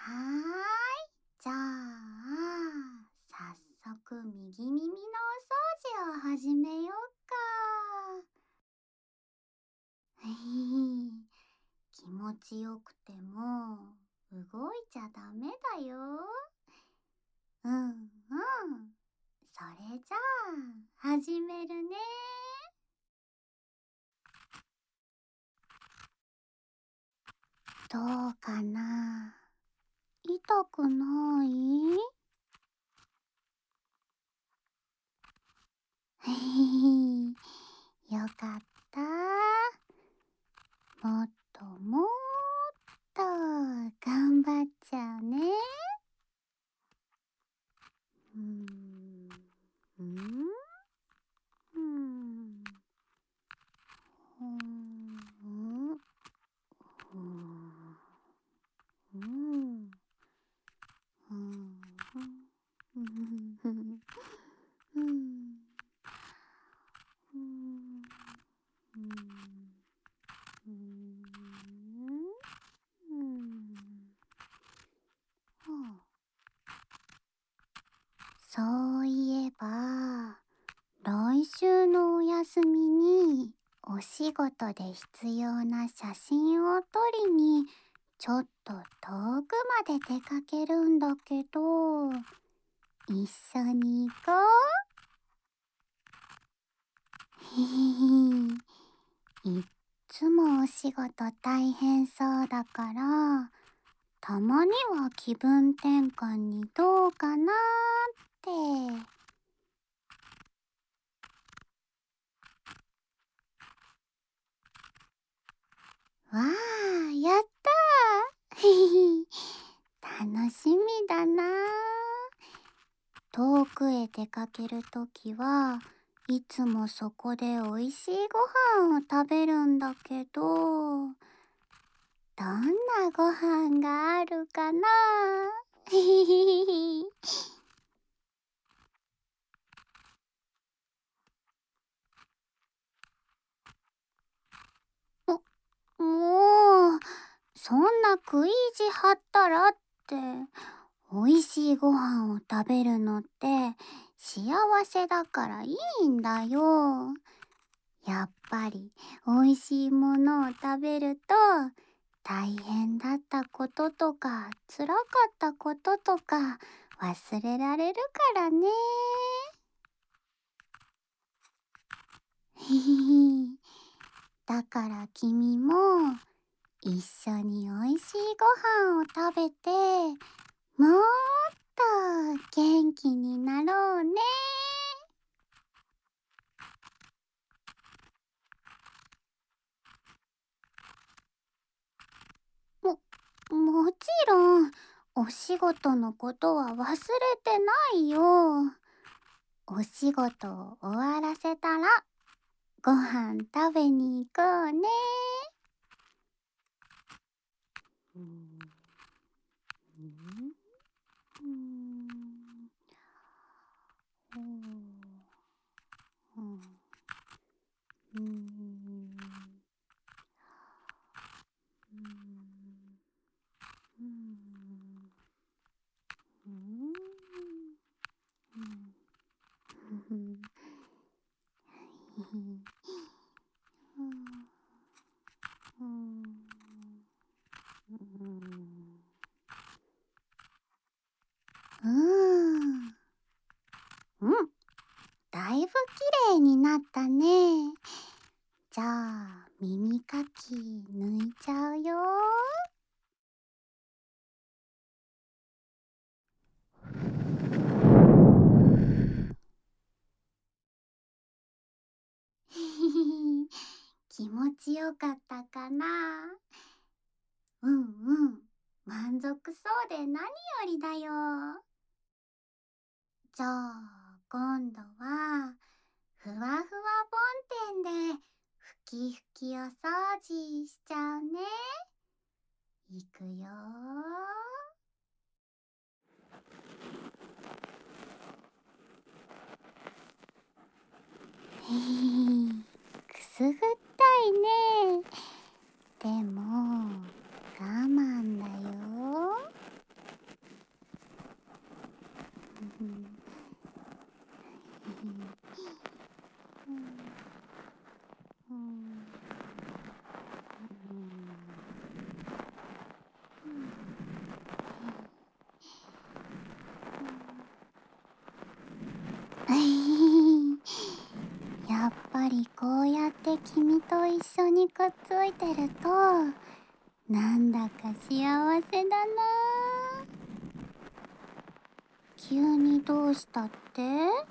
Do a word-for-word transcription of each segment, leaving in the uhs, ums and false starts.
はーい。じゃあ、早速右耳のお掃除を始めようか。へへ気持ちよくても動いちゃダメだよ。うんうん。それじゃあ、始めるね。どうかな？痛くない？へへへよかった。もっともっと頑張っちゃうね。うーん、うん、うん、うん、うん、うん、うん、うん、うん、うん、うん、うん、そういえば、来週のお休みにお仕事で必要な写真を撮りにちょっと遠くまで出かけるんだけど、一緒に行こう。へへへ。いっつもお仕事大変そうだから、たまには気分転換にどうかなって。わあ、やったー。へへ楽しみだなー。遠くへ出かけるときはいつもそこでおいしいご飯を食べるんだけど、どんなご飯があるかな？へへへへ。も、もう、そんな食い意地張ったらって、おいしいご飯を食べるのって幸せだからいいんだよ。やっぱりおいしいものを食べると大変だったこととか辛かったこととか忘れられるからね。へへへ。だから君も一緒においしいご飯を食べてもっと元気になろうね。も、もちろんお仕事のことは忘れてないよ。お仕事を終わらせたらご飯食べに行こうね。うん、うん、うん、うん、うん、うん、うん、うん、うん、うん、うん、うん、だいぶ綺麗になったね。じゃあ、耳かき抜いちゃうよ。気持ちよかったかな？うんうん。満足そうで何よりだよ。じゃあ、今度は、ふわふわボンテンで、ふきふきお掃除しちゃうね。いくよー。へへくすぐったいね。でも、我慢だよ。 と一緒にくっついてるとなんだか幸せだな。急にどうしたって？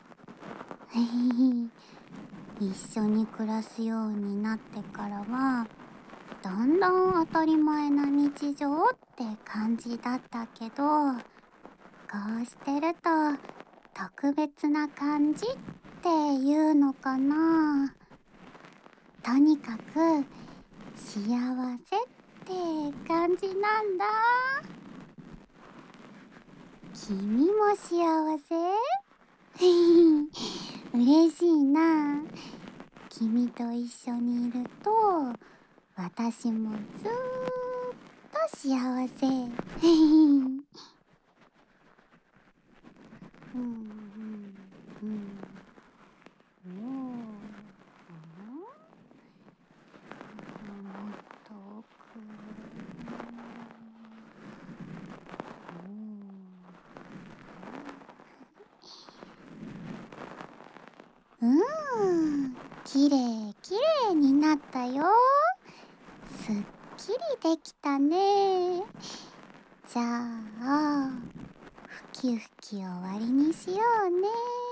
一緒に暮らすようになってからはだんだん当たり前な日常って感じだったけど、こうしてると特別な感じっていうのかな。とにかく幸せって感じなんだ。君も幸せ？嬉しいな。君と一緒にいると私もずーっと幸せ。うんうんうんおーもっと奥。うーん、きれいきれいになったよ。すっきりできたね。じゃあ、ふきふき終わりにしようね。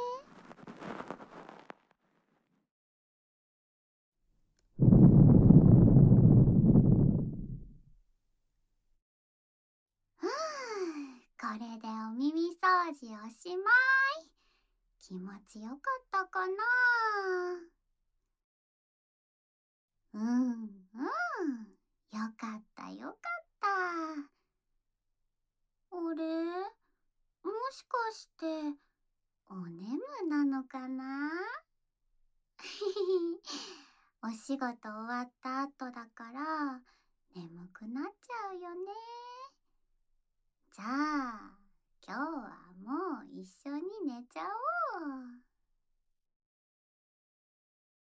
ふぅ、これでお耳掃除おしまい。気持ちよかったかな？うんうん、よかったよかった。あれ、もしかしてお眠なのかな？お仕事終わった後だから眠くなっちゃうよね。じゃあ今日はもう一緒に寝ちゃおう。